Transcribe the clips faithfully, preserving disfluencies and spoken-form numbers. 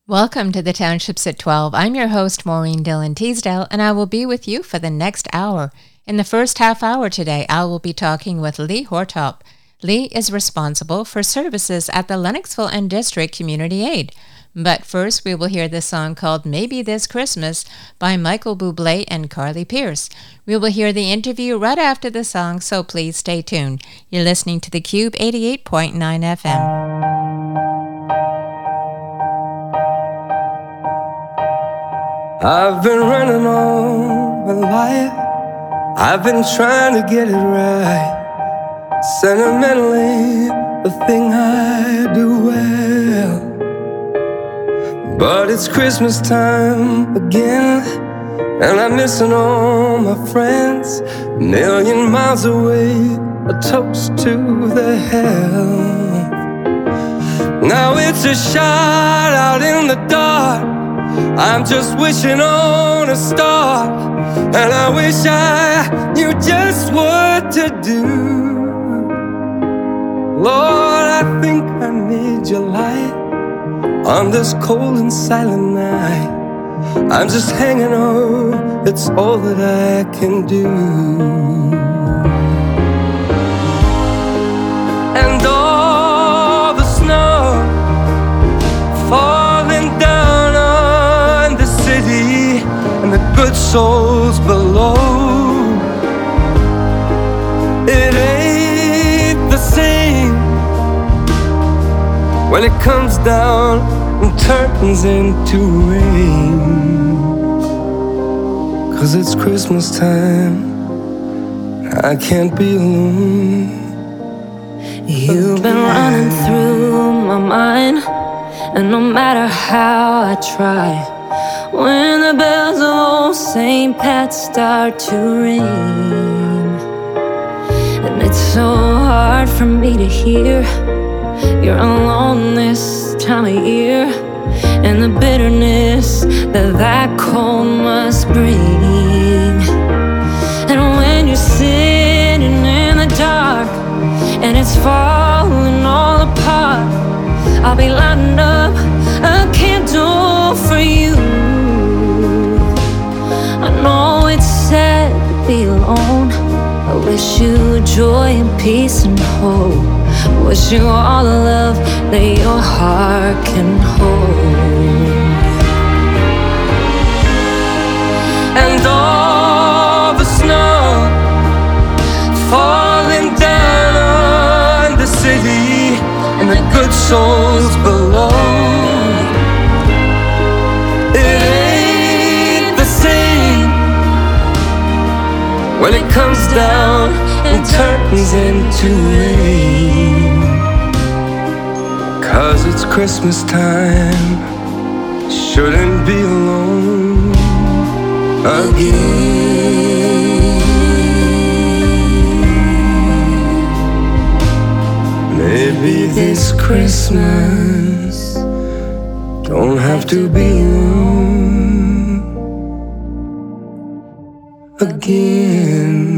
Welcome to the Townships at twelve. I'm your host, Maureen Dillon Teasdale, and I will be with you for the next hour. In the first half hour today, I will be talking with Lee Hortop. Lee is responsible for services at the Lennoxville and District Community Aid. But first, we will hear the song called Maybe This Christmas by Michael Bublé and Carly Pearce. We will hear the interview right after the song, so please stay tuned. You're listening to theCUBE eighty-eight point nine F M. I've been running all my life. I've been trying to get it right. Sentimentally, the thing I do well. But it's Christmas time again, and I'm missing all my friends. A million miles away, a toast to their health. Now it's a shot out in the dark. I'm just wishing on a star, and I wish I knew just what to do. Lord, I think I need your light on this cold and silent night. I'm just hanging on, it's all that I can do. And all the snow falling down on the city and the good souls below. It ain't the same when it comes down and turns into rain. 'Cause it's Christmas time, I can't be alone. You've been running through my mind, and no matter how I try, when the bells of old Saint Pat start to ring, and it's so hard for me to hear you're alone this time of year, and the bitterness that that cold must bring. And when you're sitting in the dark and it's falling all apart, I'll be lighting up a candle for you. I know it's sad to be alone. I wish you joy and peace and hope. Wish you all the love that your heart can hold. And all the snow falling down on the city and the good souls below. It ain't the same when it comes down and turns into rain. 'Cause it's Christmas time, shouldn't be alone again. Maybe this Christmas don't have to be alone again.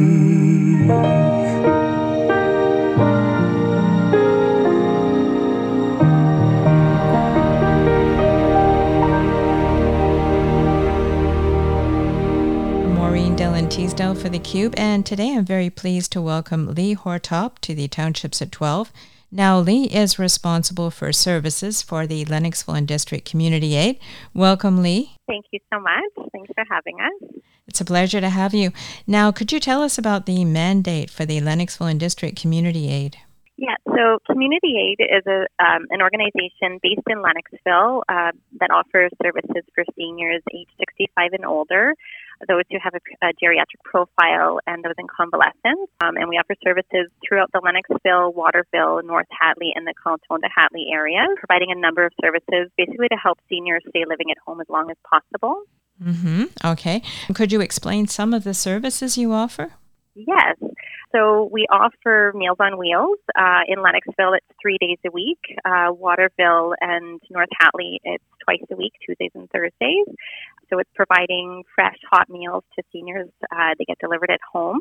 Maureen Dillon Teasdale for theCUBE, and today I'm very pleased to welcome Lee Hortop to the Townships at twelve. Now, Lee is responsible for services for the Lennoxville and District Community Aid. Welcome, Lee. Thank you so much. Thanks for having us. It's a pleasure to have you. Now, could you tell us about the mandate for the Lennoxville and District Community Aid? Yeah, so Community Aid is a, um, an organization based in Lennoxville uh, that offers services for seniors age sixty-five and older, those who have a, a geriatric profile, and those in convalescence. Um, and we offer services throughout the Lennoxville, Waterville, North Hatley, and the Conetonda-Hatley areas, providing a number of services basically to help seniors stay living at home as long as possible. Mm-hmm. Okay. Could you explain some of the services you offer? Yes. So we offer Meals on Wheels. Uh, in Lennoxville, it's three days a week. Uh, Waterville and North Hatley, it's twice a week, Tuesdays and Thursdays. So it's providing fresh, hot meals to seniors. Uh, they get delivered at home.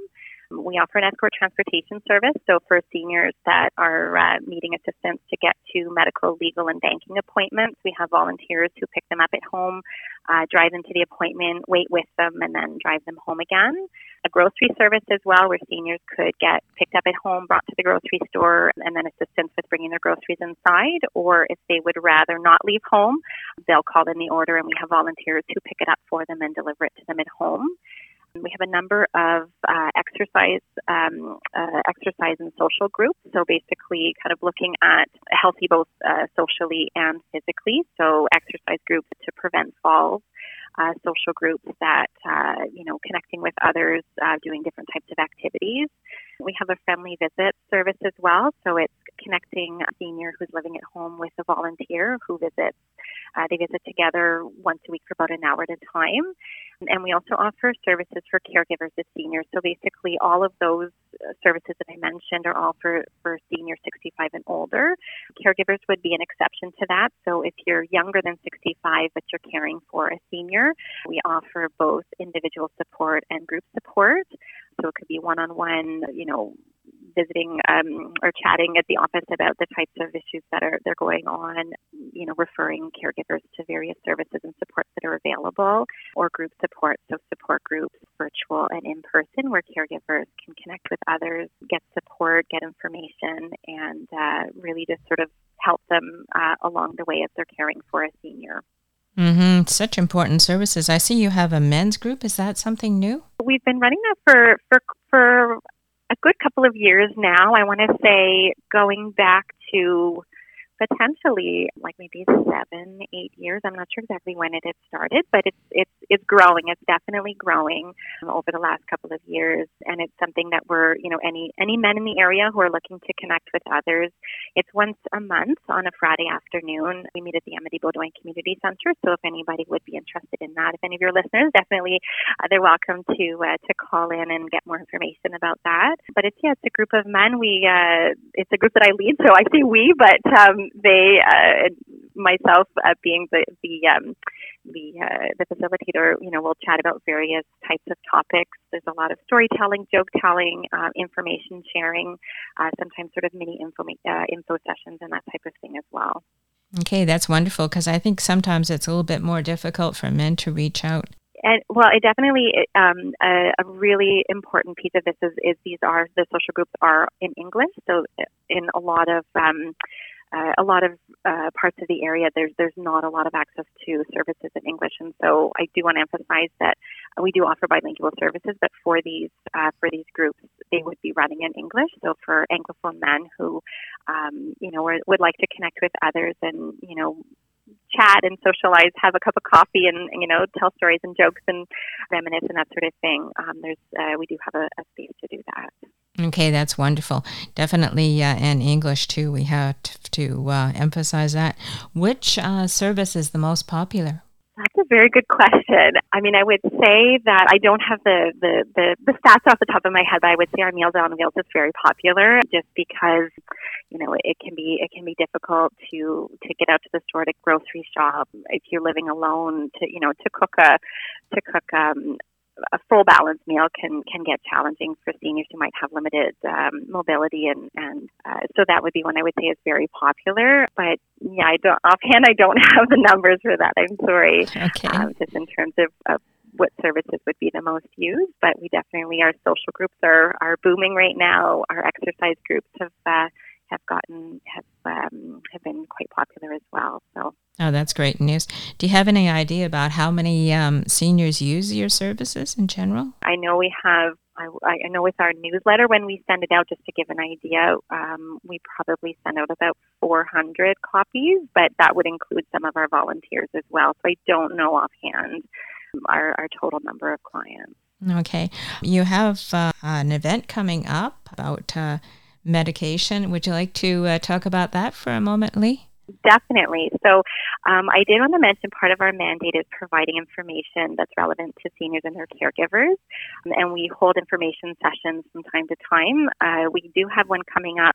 We offer an escort transportation service, so for seniors that are uh, needing assistance to get to medical, legal, and banking appointments, we have volunteers who pick them up at home, uh, drive them to the appointment, wait with them, and then drive them home again. A grocery service as well, where seniors could get picked up at home, brought to the grocery store, and then assistance with bringing their groceries inside. Or if they would rather not leave home, they'll call in the order, and we have volunteers who pick it up for them and deliver it to them at home. We have a number of uh, exercise, um, uh, exercise and social groups. So basically, kind of looking at healthy both uh, socially and physically. So exercise groups to prevent falls, uh, social groups that uh, you know connecting with others, uh, doing different types of activities. We have a friendly visit service as well. So it's connecting a senior who's living at home with a volunteer who visits. Uh, they visit together once a week for about an hour at a time. And we also offer services for caregivers of seniors. So basically all of those services that I mentioned are all for, for seniors sixty-five and older. Caregivers would be an exception to that. So if you're younger than sixty-five but you're caring for a senior, we offer both individual support and group support. So it could be one-on-one, you know, visiting um, or chatting at the office about the types of issues that are they're going on, you know, referring caregivers to various services and supports that are available, or group support, so support groups, virtual and in person, where caregivers can connect with others, get support, get information, and uh, really just sort of help them uh, along the way as they're caring for a senior. Mm-hmm. Such important services. I see you have a men's group. Is that something new? We've been running that for for for a good couple of years now. I want to say going back to potentially like maybe seven, eight years. I'm not sure exactly when it had started, but it's it's it's growing. It's definitely growing over the last couple of years, and it's something that we're, you know, any any men in the area who are looking to connect with others. It's once a month on a Friday afternoon. We meet at the Amity-Beaudoin Community Center, so if anybody would be interested in that, if any of your listeners, definitely uh, they're welcome to uh, to call in and get more information about that. But it's yeah, it's a group of men. We uh, it's a group that I lead, so I say we, but um, they, uh, myself uh, being the the um, the uh, the facilitator, you know, we'll chat about various types of topics. There's a lot of storytelling, joke telling, uh, information sharing, uh, sometimes sort of mini info uh, info sessions and that type of thing as well. Okay, that's wonderful, because I think sometimes it's a little bit more difficult for men to reach out. And, well, it definitely um, a, a really important piece of this is, is these are the social groups are in English. So in a lot of um, uh, a lot of uh, parts of the area, there's there's not a lot of access to services in English, and so I do want to emphasize that we do offer bilingual services. But for these uh, for these groups, they would be running in English. So for Anglophone men who um, you know would, would like to connect with others and you know. chat and socialize, have a cup of coffee, and you know, tell stories and jokes and reminisce and that sort of thing. Um, there's uh, we do have a, a space to do that. Okay, that's wonderful. Definitely, uh, and English too. We have to uh, emphasize that. Which uh, service is the most popular? That's a very good question. I mean, I would say that I don't have the, the, the, the stats off the top of my head, but I would say our Meals on Wheels is very popular just because, you know, it can be it can be difficult to, to get out to the store to grocery shop if you're living alone to, you know, to cook a to cook um a full balanced meal can, can get challenging for seniors who might have limited um, mobility, and, and uh, so that would be one I would say is very popular. But yeah, I don't offhand I don't have the numbers for that. I'm sorry. Okay. Um, just in terms of, of what services would be the most used, but we definitely our social groups are, are booming right now. Our exercise groups have uh, have gotten have um, have been quite popular as well. So. Oh, that's great news. Do you have any idea about how many um, seniors use your services in general? I know we have, I, I know with our newsletter, when we send it out, just to give an idea, um, we probably send out about four hundred copies, but that would include some of our volunteers as well. So I don't know offhand our, our total number of clients. Okay. You have uh, an event coming up about uh, medication. Would you like to uh, talk about that for a moment, Lee? Definitely. So um, I did want to mention part of our mandate is providing information that's relevant to seniors and their caregivers. Um, and we hold information sessions from time to time. Uh, we do have one coming up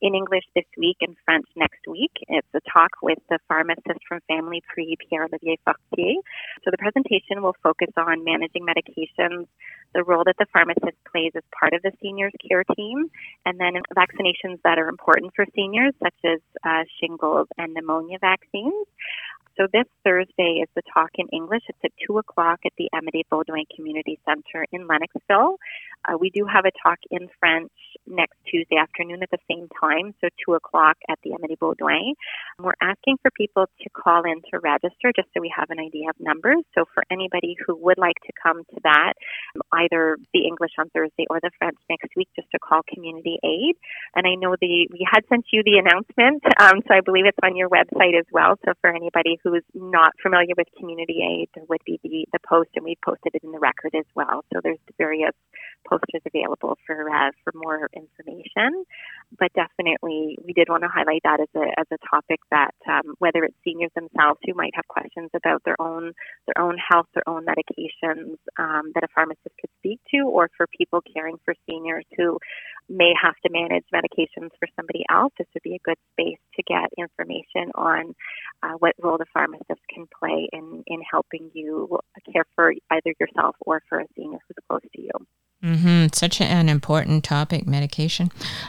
in English this week and French next week. It's a talk with the pharmacist from Family Prix, Pierre-Olivier Fortier. So the presentation will focus on managing medications, the role that the pharmacist plays as part of the seniors care team, and then vaccinations that are important for seniors, such as uh, shingles and pneumonia vaccines. So this Thursday is the talk in English. It's at two o'clock at the Amédée-Beaudoin Community Center in Lennoxville. Uh, we do have a talk in French next Tuesday afternoon at the same time, so two o'clock at the Amédée-Beaudoin. We're asking for people to call in to register just so we have an idea of numbers. So for anybody who would like to come to that, either the English on Thursday or the French next week, just to call Community Aid. And I know the we had sent you the announcement, um, so I believe it's on your website as well. So for anybody who is not familiar with Community Aid, there would be the, the post, and we've posted it in the record as well. So there's various posters available for uh, for more information. But definitely, we did want to highlight that as a as a topic that um, whether it's seniors themselves who might have questions about their own their own health, their own medications um, that a pharmacist could speak to, or for people caring for seniors who may have to manage medications for somebody else, this would be a good space to get information on uh, what role the pharmacist can play in, in helping you care for either yourself or for a senior who's close to you. Mm-hmm. Such an important topic, medication.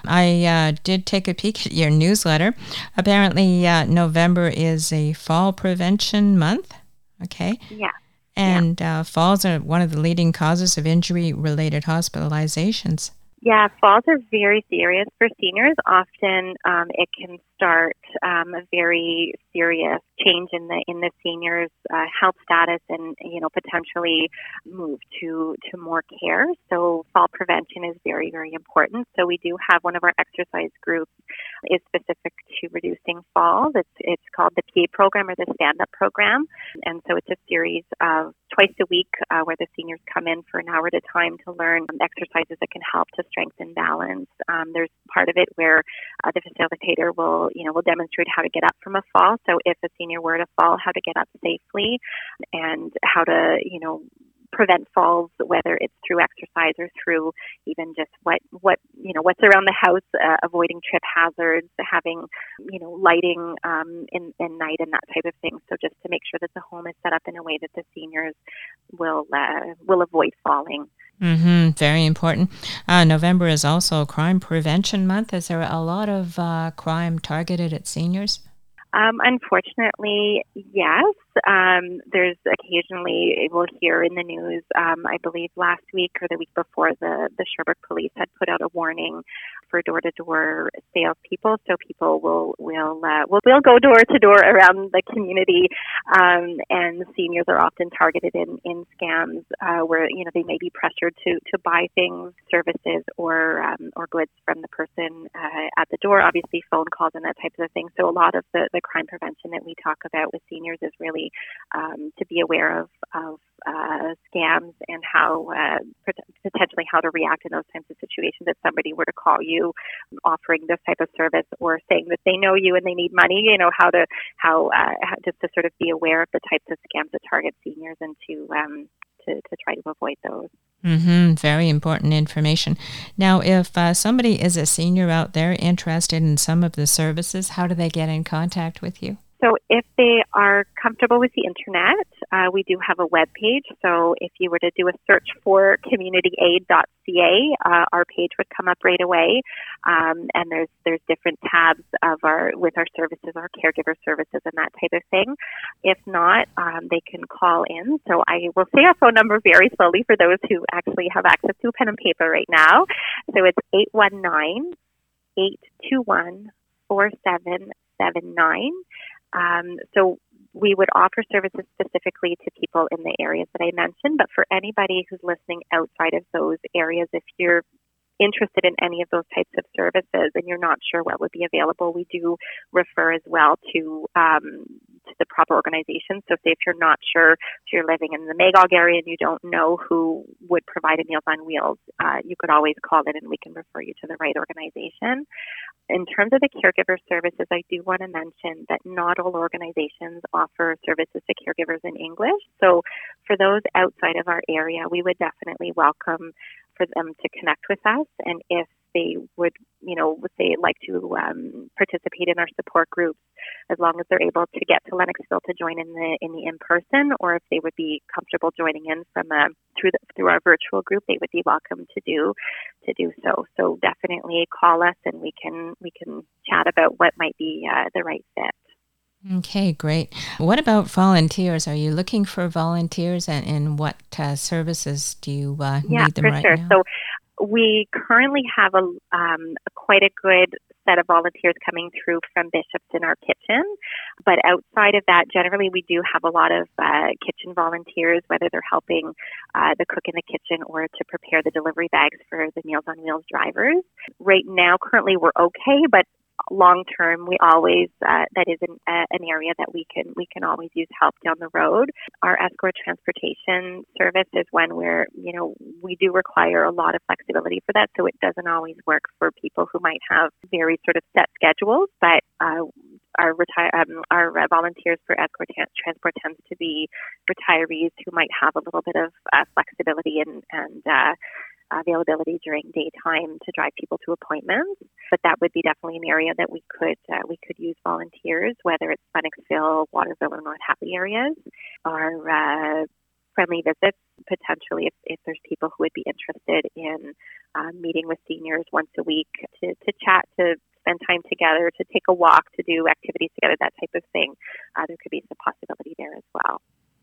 I uh, did take a peek at your newsletter. Apparently, uh, November is a fall prevention month. Okay. Yeah. And yeah. Uh, falls are one of the leading causes of injury-related hospitalizations. Yeah, falls are very serious for seniors. Often um, it can start um, a very serious change in the in the senior's uh, health status, and you know potentially move to to more care. So fall prevention is very very important. So we do have one of our exercise groups is specific to reducing falls. It's it's called the P A program, or the Stand Up program, and so it's a series of twice a week uh, where the seniors come in for an hour at a time to learn exercises that can help to strengthen balance. Um, there's part of it where uh, the facilitator will, you know, will demonstrate how to get up from a fall. So if a senior were to fall, how to get up safely, and how to, you know, prevent falls, whether it's through exercise or through even just what, what you know, what's around the house, uh, avoiding trip hazards, having, you know, lighting um, in, in night and that type of thing. So just to make sure that the home is set up in a way that the seniors will uh, will avoid falling. Mm-hmm. Very important. Uh, November is also Crime Prevention Month. Is there a lot of uh, crime targeted at seniors? Um, unfortunately, yes. Um, there's occasionally, we'll hear in the news, um, I believe last week or the week before, the, the Sherbrooke police had put out a warning for door-to-door salespeople. So people will will uh, will, will go door-to-door around the community, um, and seniors are often targeted in, in scams uh, where, you know, they may be pressured to, to buy things, services, or um, or goods from the person uh, at the door, obviously phone calls and that type of thing. So a lot of the, the crime prevention that we talk about with seniors is really um, to be aware of, of uh, scams and how uh, potentially how to react in those types of situations if somebody were to call you offering this type of service or saying that they know you and they need money. You know, how to how, uh, how just to sort of be aware of the types of scams that target seniors, and to um, to, to try to avoid those. Mm-hmm. Very important information. Now, if uh, somebody is a senior out there interested in some of the services, how do they get in contact with you? So if they are comfortable with the internet, uh, we do have a web page. So if you were to do a search for community aid dot c a, uh, our page would come up right away. Um, and there's there's different tabs of our with our services, our caregiver services, and that type of thing. If not, um, they can call in. So I will say our phone number very slowly for those who actually have access to a pen and paper right now. So it's eight one nine, eight two one, four seven seven nine. Um, so we would offer services specifically to people in the areas that I mentioned, but for anybody who's listening outside of those areas, if you're interested in any of those types of services and you're not sure what would be available, we do refer as well to um, to the proper organization. So say if you're not sure, if you're living in the Magog area and you don't know who would provide a Meals on Wheels, uh, you could always call in and we can refer you to the right organization. In terms of the caregiver services, I do want to mention that not all organizations offer services to caregivers in English. So for those outside of our area, we would definitely welcome for them to connect with us. And if they would, you know, say like to um, participate in our support groups, as long as they're able to get to Lennoxville to join in the in the in person, or if they would be comfortable joining in from a, through the, through our virtual group, they would be welcome to do to do so. So definitely call us, and we can we can chat about what might be uh, the right fit. Okay, great. What about volunteers? Are you looking for volunteers, and, and what uh, services do you uh, yeah, need them for right sure. now? So we currently have a, um, a quite a good set of volunteers coming through from Bishops in our kitchen. But outside of that, generally we do have a lot of uh, kitchen volunteers, whether they're helping uh, the cook in the kitchen or to prepare the delivery bags for the Meals on Wheels drivers. Right now, currently we're okay, but long term, we always uh, that is an, uh, an area that we can we can always use help down the road. Our escort transportation service is one where, you know, we do require a lot of flexibility for that, so it doesn't always work for people who might have very sort of set schedules. But uh, our retire um, our uh, volunteers for escort t- transport tends to be retirees who might have a little bit of uh, flexibility and and uh, availability during daytime to drive people to appointments. But that would be definitely an area that we could uh, we could use volunteers, whether it's Lennoxville, Waterville, or North Hadley areas. Our uh, friendly visits, potentially, if, if there's people who would be interested in uh, meeting with seniors once a week to, to chat, to spend time together, to take a walk, to do activities together, that type of thing, uh, there could be some possibility there as well.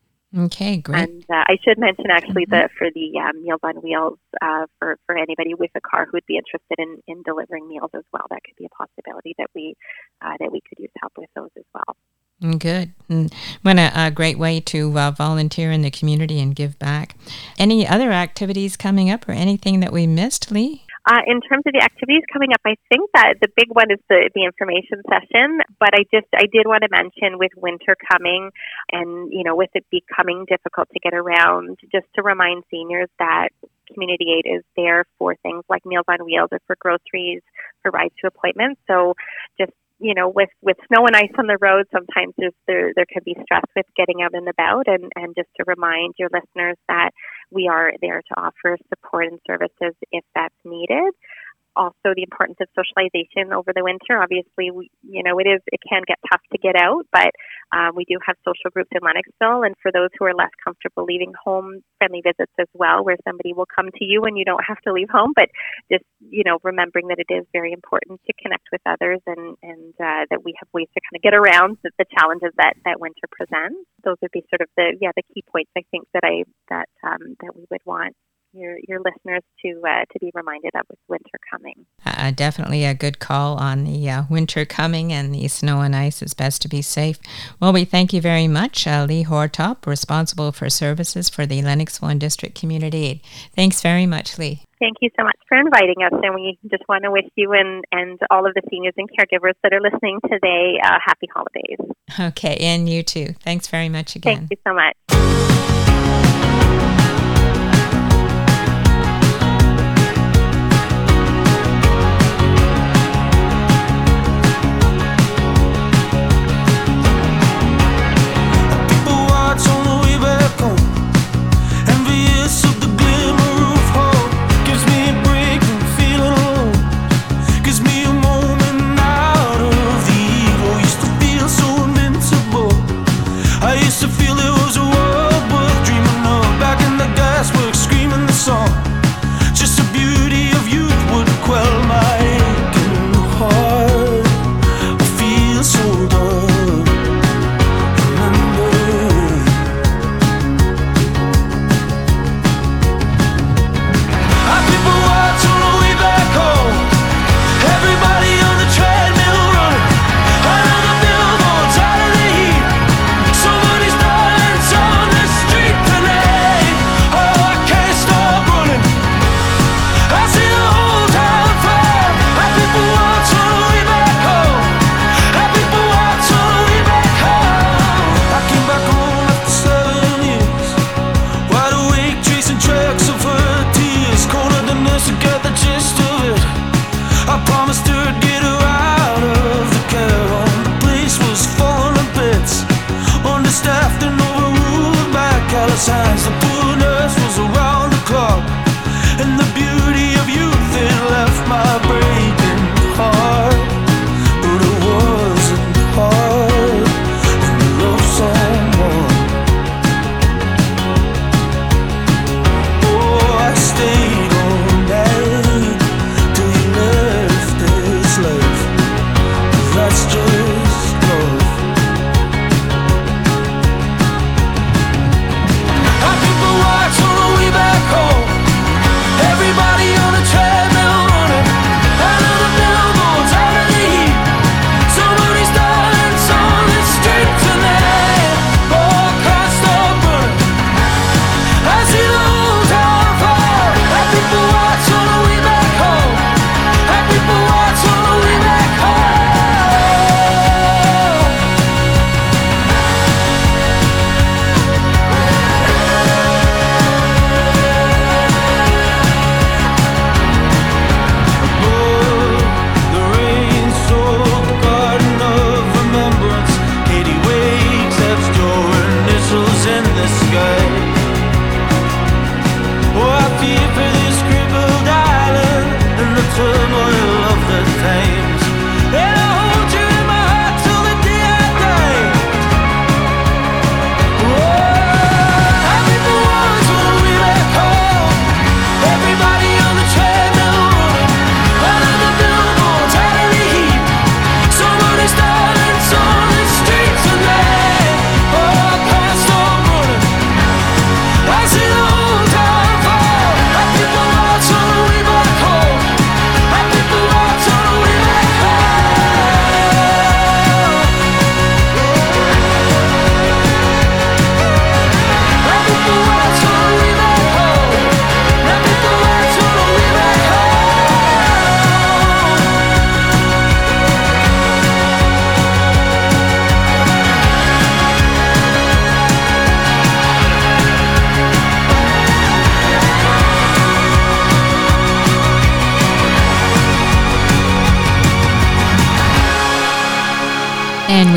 Okay, great. And uh, I should mention actually mm-hmm. that for the um, Meals on Wheels, uh, for, for anybody with a car who would be interested in, in delivering meals as well, that could be a possibility that we uh, that we could use help with those as well. Good. And what a, a great way to uh, volunteer in the community and give back. Any other activities coming up or anything that we missed, Lee? Uh, in terms of the activities coming up, I think that the big one is the, the information session, but I just, I did want to mention with winter coming and, you know, with it becoming difficult to get around, just to remind seniors that Community Aid is there for things like Meals on Wheels or for groceries, for rides to appointments. So just, you know, with, with snow and ice on the road, sometimes there's, there there can be stress with getting out and about, and, and just to remind your listeners that we are there to offer support and services if that's needed. Also, the importance of socialization over the winter. Obviously, we, you know, it is it can get tough to get out, but um, we do have social groups in Lennoxville, and for those who are less comfortable leaving home, friendly visits as well, where somebody will come to you and you don't have to leave home. But just, you know, remembering that it is very important to connect with others, and and uh, that we have ways to kind of get around the, the challenges that, that winter presents. Those would be sort of the yeah the key points I think that I that um, that we would want your your listeners to uh, to be reminded of with winter coming. Uh, definitely a good call on the uh, winter coming and the snow and ice. It's best to be safe. Well, we thank you very much, uh, Lee Hortop, responsible for services for the Lennoxville and District Community Aid. Thanks very much, Lee. Thank you so much for inviting us, and we just want to wish you and, and all of the seniors and caregivers that are listening today uh, happy holidays. Okay, and you too. Thanks very much again. Thank you so much. Signs, the poor nurse was around the clock, and the beauty of youth, it left my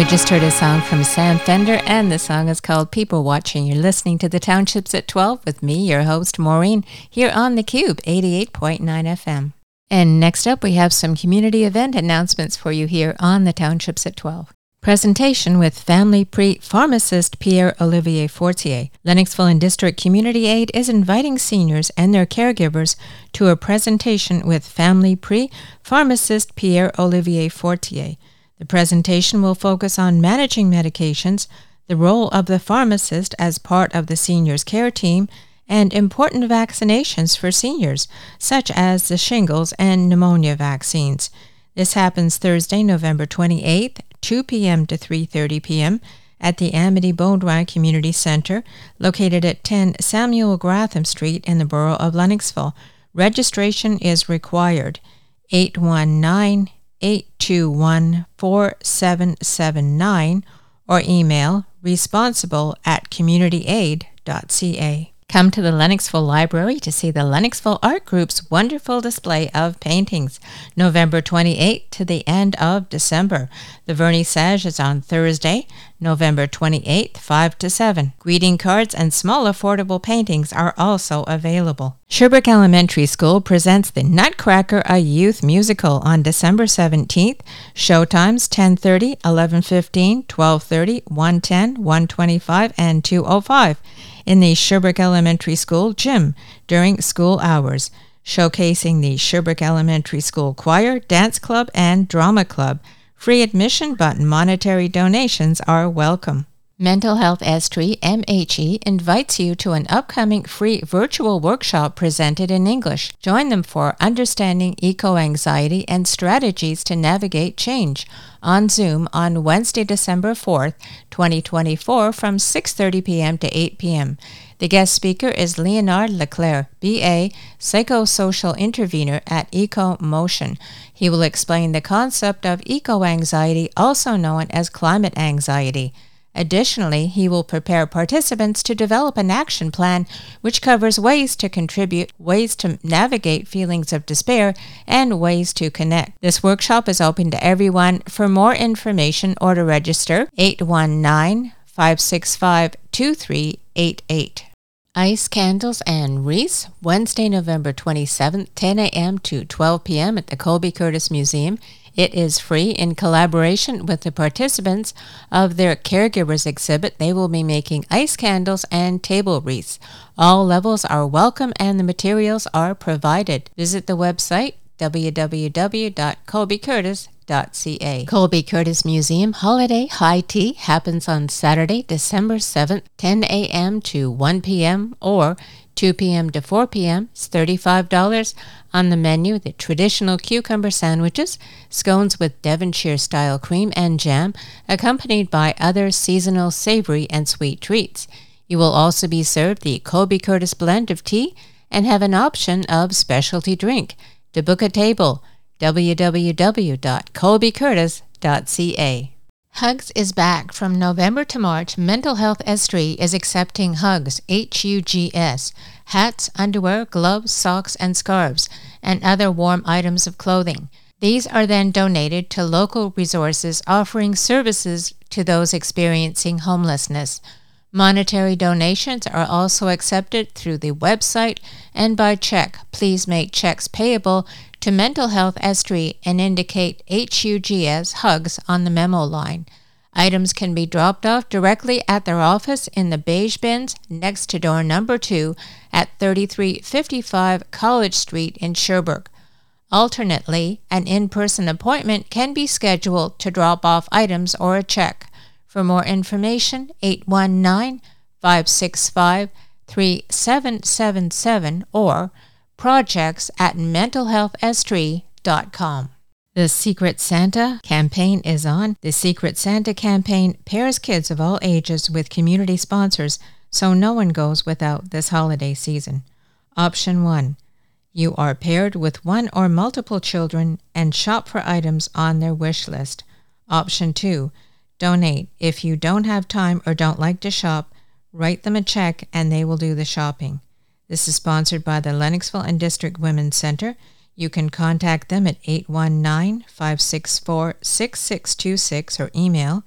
We just heard a song from Sam Fender, and the song is called People Watching. You're listening to The Townships at twelve with me, your host, Maureen, here on theCUBE, eighty-eight point nine F M. And next up, we have some community event announcements for you here on The Townships at twelve. Presentation with Family Prix pharmacist Pierre-Olivier Fortier. Lennoxville and District Community Aid is inviting seniors and their caregivers to a presentation with Family Prix pharmacist Pierre-Olivier Fortier. The presentation will focus on managing medications, the role of the pharmacist as part of the seniors' care team, and important vaccinations for seniors, such as the shingles and pneumonia vaccines. This happens Thursday, November twenty-eighth, two p.m. to three thirty p.m. at the Amity Baudouin Community Center, located at ten Samuel Gratham Street in the borough of Lennoxville. Registration is required. eight one nine, eight two one, four seven seven nine or email responsible at community aid dot c a. Come to the Lennoxville Library to see the Lennoxville Art Group's wonderful display of paintings, November twenty-eighth to the end of December. The vernissage is on Thursday, November twenty-eighth, five to seven. Greeting cards and small affordable paintings are also available. Sherbrooke Elementary School presents the Nutcracker, a youth musical, on December seventeenth. Showtimes ten thirty, eleven fifteen, twelve thirty, one ten, one twenty-five, and two oh five. In the Sherbrooke Elementary School gym during school hours, showcasing the Sherbrooke Elementary School Choir, Dance Club, and Drama Club. Free admission, but monetary donations are welcome. Mental Health Estrie, M H E, invites you to an upcoming free virtual workshop presented in English. Join them for Understanding Eco-Anxiety and Strategies to Navigate Change on Zoom on Wednesday, December fourth, twenty twenty-four from six thirty p.m. to eight p.m. The guest speaker is Leonard Leclerc, B A, Psychosocial Intervener at EcoMotion. He will explain the concept of eco-anxiety, also known as climate anxiety. Additionally, he will prepare participants to develop an action plan which covers ways to contribute, ways to navigate feelings of despair, and ways to connect. This workshop is open to everyone. For more information or to register, eight one nine, five six five, two three eight eight. Ice Candles and Wreaths, Wednesday, November twenty-seventh, ten a.m. to twelve p.m. at the Colby Curtis Museum. It is free. In collaboration with the participants of their Caregivers exhibit, they will be making ice candles and table wreaths. All levels are welcome and the materials are provided. Visit the website w w w dot colby curtis dot c a. Colby Curtis Museum Holiday High Tea happens on Saturday, December seventh, ten a.m. to one p.m. or two p.m. to four p.m. It's thirty-five dollars. On the menu, the traditional cucumber sandwiches, scones with Devonshire-style cream and jam, accompanied by other seasonal savory and sweet treats. You will also be served the Colby Curtis blend of tea and have an option of specialty drink. To book a table, w w w dot colby curtis dot c a. Hugs is back. From November to March, Mental Health Estrie is accepting Hugs, H U G S, hats, underwear, gloves, socks, and scarves, and other warm items of clothing. These are then donated to local resources offering services to those experiencing homelessness. Monetary donations are also accepted through the website and by check. Please make checks payable to Mental Health Estrie and indicate H U G S Hugs on the memo line. Items can be dropped off directly at their office in the beige bins next to door number two at thirty-three fifty-five College Street in Sherbrooke. Alternately, an in-person appointment can be scheduled to drop off items or a check. For more information, eight one nine, five six five, three seven seven seven or projects at mental health estrie dot com. The Secret Santa campaign is on. The Secret Santa campaign pairs kids of all ages with community sponsors, so no one goes without this holiday season. Option one. You are paired with one or multiple children and shop for items on their wish list. Option two. Donate. If you don't have time or don't like to shop, write them a check and they will do the shopping. This is sponsored by the Lennoxville and District Women's Center. You can contact them at eight one nine, five six four, six six two six or email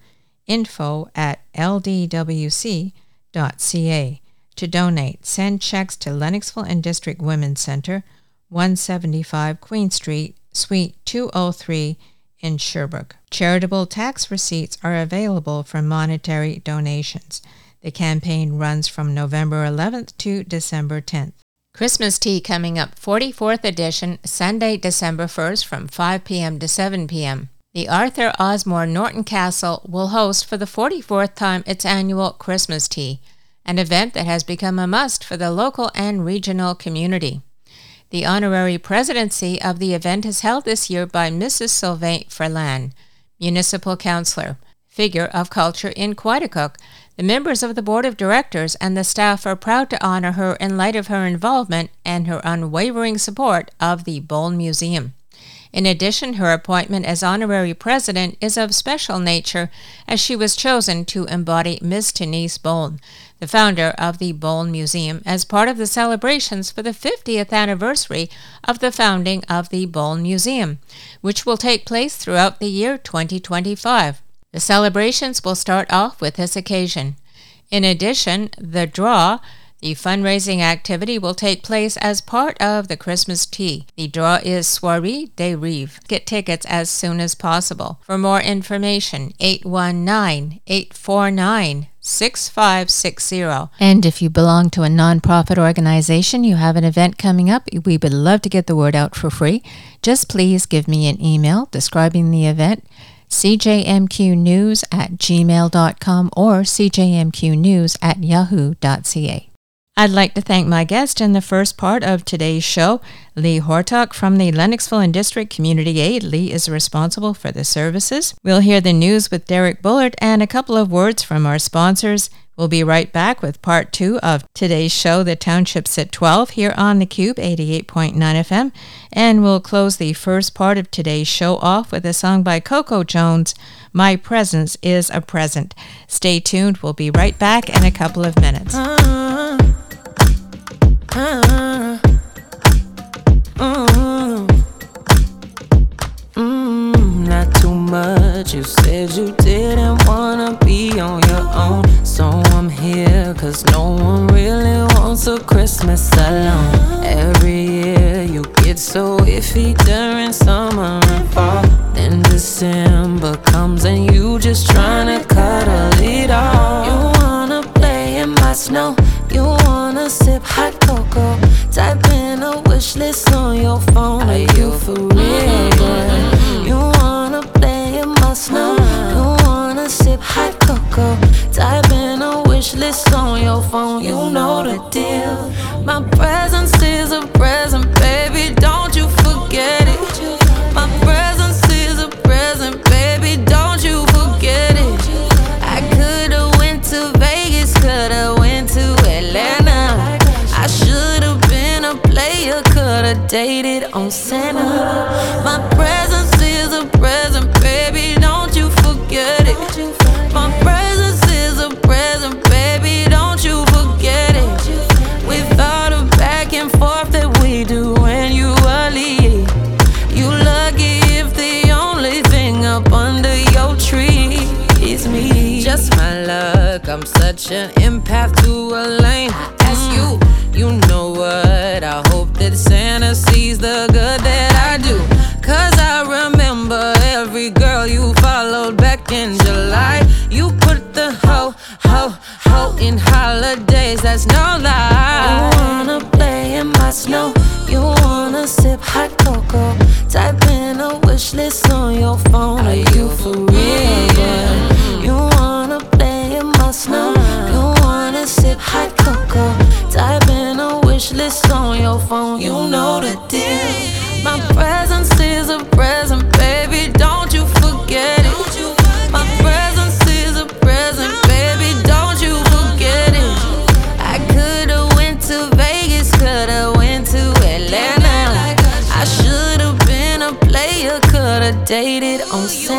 info at l d w c dot c a. To donate, send checks to Lennoxville and District Women's Center, one seventy-five Queen Street, Suite two oh three in Sherbrooke. Charitable tax receipts are available for monetary donations. The campaign runs from November eleventh to December tenth. Christmas Tea coming up, forty-fourth edition, Sunday, December first from five p.m. to seven p.m. The Arthur Osmore Norton Castle will host for the forty-fourth time its annual Christmas Tea, an event that has become a must for the local and regional community. The honorary presidency of the event is held this year by Missus Sylvain Ferland, Municipal Councillor, figure of culture in Quaticook. The members of the board of directors and the staff are proud to honor her in light of her involvement and her unwavering support of the Boln Museum. In addition, her appointment as honorary president is of special nature as she was chosen to embody Miss Denise Boln, the founder of the Boln Museum, as part of the celebrations for the fiftieth anniversary of the founding of the Boln Museum, which will take place throughout the year twenty twenty-five. The celebrations will start off with this occasion. In addition, the draw, the fundraising activity, will take place as part of the Christmas Tea. The draw is Soirée des Rêves. Get tickets as soon as possible. For more information, eight one nine, eight four nine, six five six zero. And if you belong to a nonprofit organization, you have an event coming up, we would love to get the word out for free. Just please give me an email describing the event, c j m q news at gmail dot com or c j m q news at yahoo dot c a. I'd like to thank my guest in the first part of today's show, Lee Hortok from the Lennoxville and District Community Aid. Lee is responsible for the services. We'll hear the news with Derek Bullard and a couple of words from our sponsors. We'll be right back with part two of today's show, The Townships at twelve, here on theCUBE eighty-eight point nine F M. And we'll close the first part of today's show off with a song by Coco Jones, My Presence is a Present. Stay tuned. We'll be right back in a couple of minutes. Uh, uh, uh, mm, not too much. You said you didn't wanna be on your own, so I'm here cause no one really wants a Christmas alone. Every year you get so iffy during summer and fall, then December comes and you just tryna cuddle it all. You wanna play in my snow, you wanna sip hot cocoa, type in a wish list on your phone. Are you for real? You wanna play in my snow, you wanna sip hot cocoa, type in a wish list on your phone. You know the deal. My presence is a present, baby, don't you forget it. My presence is a present, baby, don't you forget it. I could've went to Vegas, could've went to Atlanta. I should've been a player, could've dated on Santa. My presence is a present, baby, don't you forget it. My presence is a present, baby, don't you forget it. With all the back and forth that we do when you are leaving, you lucky if the only thing up under your tree is me. Just my luck, I'm such an empath to a lane. As you, you know what, I hope that Santa sees the good that I do. Cause I remember every girl you followed back in July. You put the ho, ho, ho in holidays, that's no lie. You wanna play in my snow, you wanna sip hot cocoa, type in a wish list on your phone. Are you for real? You wanna play in my snow, you wanna sip hot cocoa, type in a wish list on your phone. You know the deal. My presence is a present, baby, don't you forget it. My presence is a present, baby, don't you forget it. I could've went to Vegas, could've went to Atlanta. I should've been a player, could've dated on Santa.